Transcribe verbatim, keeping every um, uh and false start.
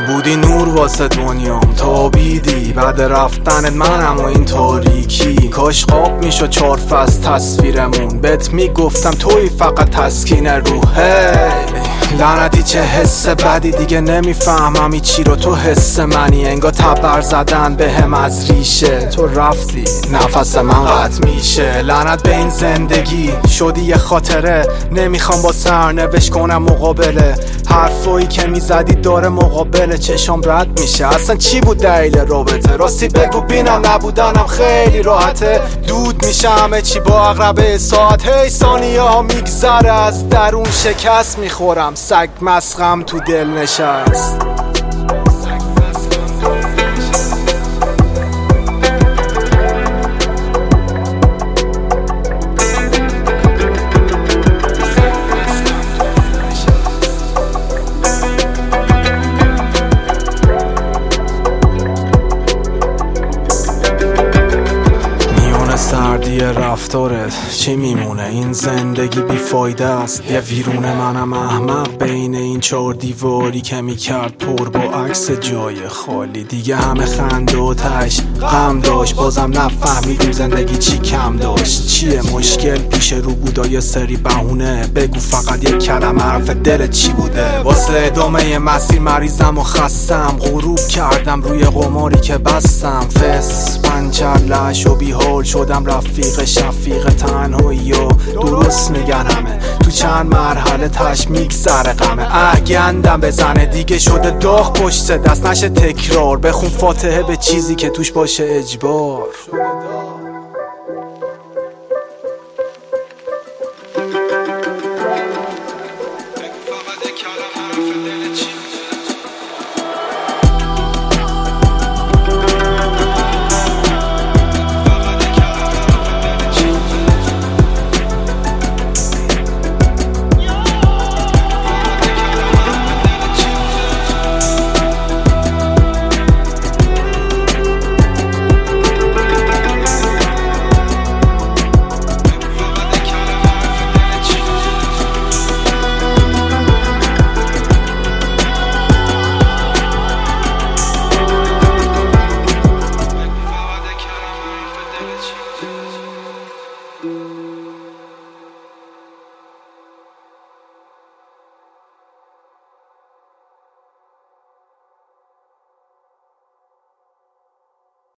بودی نور واسه دنیام، تابیدی بعد رفتنت منم و این تاریکی. کاش خواب میشد چهار فصل تصویرمون، بهت میگفتم توی فقط تسکین روحه. لعنتی چه حس بدی، دیگه نمیفهمم چی رو، تو حس منی انگار تبر زدن به هم از ریشه. تو رفتی نفس من قطع میشه، لعنت به این زندگی شدی یه خاطره. نمیخوام با سرنوشت کنم مقابله، حرفایی که میزدی داره مقابله. چشام رد میشه اصلا چی بود دلیل رابطه؟ راستی بگو بینم نبودنم خیلی راحته. دود میشه همه چی با عقربه ساعت، هی ثانیه ها میگذره از درون شکست میخورم. سگ مسخم تو دل نشست. سردی رفتارت چی میمونه؟ این زندگی بیفایده است، یه ویرون منم احمق بین این چهار دیواری که میکرد پر با عکس جای خالی. دیگه همه خنده و تش غم داشت، بازم نفهمیدیم زندگی چی کم داشت. چیه مشکل پیش رو بودا یه سری بهونه؟ بگو فقط یک کلمه حرف دلت چی بوده؟ واسه ادامه مسیر مریضم و خستم، غروب کردم روی قماری که بستم. فس پنچر لش و بیحال شدم، رفیق شفیق تنهایی و درست میگن همه تو چند مرحله تش میگذره غمه. اه گندم بزنه دیگه شده داغ پشت دست، نشه تکرار. بخون فاتحه به چیزی که توش باشه اجبار.